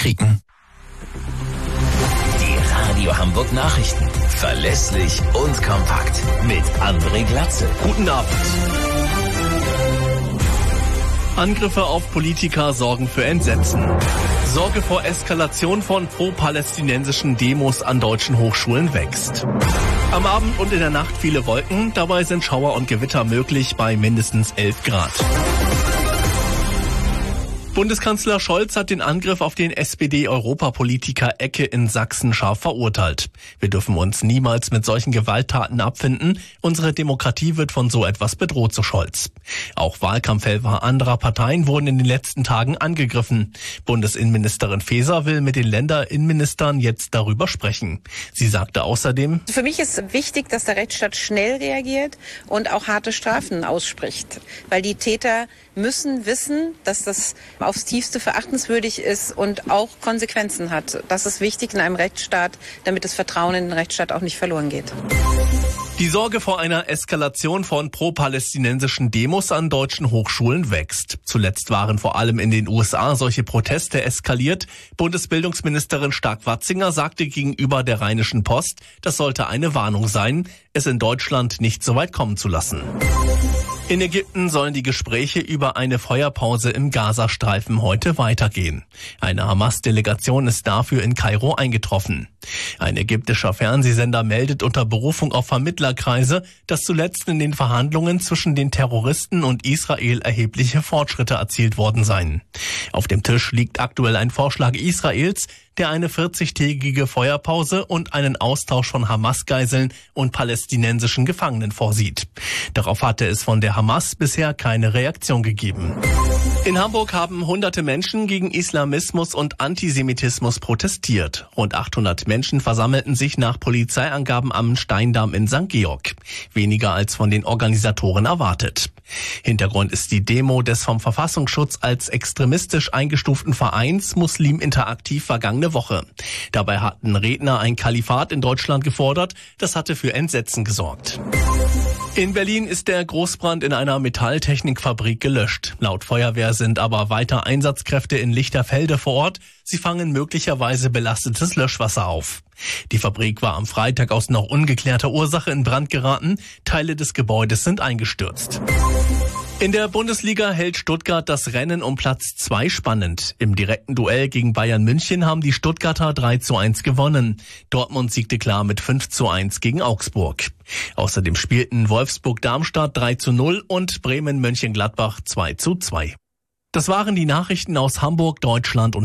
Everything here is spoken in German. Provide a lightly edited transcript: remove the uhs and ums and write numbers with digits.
kriegen. Die Radio Hamburg Nachrichten. Verlässlich und kompakt. Mit André Glatze. Guten Abend. Angriffe auf Politiker sorgen für Entsetzen. Sorge vor Eskalation von pro-palästinensischen Demos an deutschen Hochschulen wächst. Am Abend und in der Nacht viele Wolken, dabei sind Schauer und Gewitter möglich bei mindestens 11 Grad. Bundeskanzler Scholz hat den Angriff auf den SPD-Europapolitiker Ecke in Sachsen scharf verurteilt. Wir dürfen uns niemals mit solchen Gewalttaten abfinden. Unsere Demokratie wird von so etwas bedroht, so Scholz. Auch Wahlkampfhelfer anderer Parteien wurden in den letzten Tagen angegriffen. Bundesinnenministerin Faeser will mit den Länderinnenministern jetzt darüber sprechen. Sie sagte außerdem: Für mich ist wichtig, dass der Rechtsstaat schnell reagiert und auch harte Strafen ausspricht. Weil die Täter müssen wissen, dass das aufs Tiefste verachtenswürdig ist und auch Konsequenzen hat. Das ist wichtig in einem Rechtsstaat, damit das Vertrauen in den Rechtsstaat auch nicht verloren geht. Die Sorge vor einer Eskalation von pro-palästinensischen Demos an deutschen Hochschulen wächst. Zuletzt waren vor allem in den USA solche Proteste eskaliert. Bundesbildungsministerin Stark-Watzinger sagte gegenüber der Rheinischen Post, das sollte eine Warnung sein, es in Deutschland nicht so weit kommen zu lassen. In Ägypten sollen die Gespräche über eine Feuerpause im Gazastreifen heute weitergehen. Eine Hamas-Delegation ist dafür in Kairo eingetroffen. Ein ägyptischer Fernsehsender meldet unter Berufung auf Vermittlerkreise, dass zuletzt in den Verhandlungen zwischen den Terroristen und Israel erhebliche Fortschritte erzielt worden seien. Auf dem Tisch liegt aktuell ein Vorschlag Israels, der eine 40-tägige Feuerpause und einen Austausch von Hamas-Geiseln und palästinensischen Gefangenen vorsieht. Darauf hatte es von der Hamas bisher keine Reaktion gegeben. In Hamburg haben hunderte Menschen gegen Islamismus und Antisemitismus protestiert. Rund 800 Menschen versammelten sich nach Polizeiangaben am Steindamm in St. Georg. Weniger als von den Organisatoren erwartet. Hintergrund ist die Demo des vom Verfassungsschutz als extremistisch eingestuften Vereins Muslim Interaktiv vergangene Woche. Dabei hatten Redner ein Kalifat in Deutschland gefordert. Das hatte für Entsetzen gesorgt. In Berlin ist der Großbrand in einer Metalltechnikfabrik gelöscht. Laut Feuerwehr sind aber weiter Einsatzkräfte in Lichterfelde vor Ort. Sie fangen möglicherweise belastetes Löschwasser auf. Die Fabrik war am Freitag aus noch ungeklärter Ursache in Brand geraten. Teile des Gebäudes sind eingestürzt. In der Bundesliga hält Stuttgart das Rennen um Platz 2 spannend. Im direkten Duell gegen Bayern München haben die Stuttgarter 3:1 gewonnen. Dortmund siegte klar mit 5:1 gegen Augsburg. Außerdem spielten Wolfsburg-Darmstadt 3:0 und Bremen-Mönchengladbach 2:2. Das waren die Nachrichten aus Hamburg, Deutschland und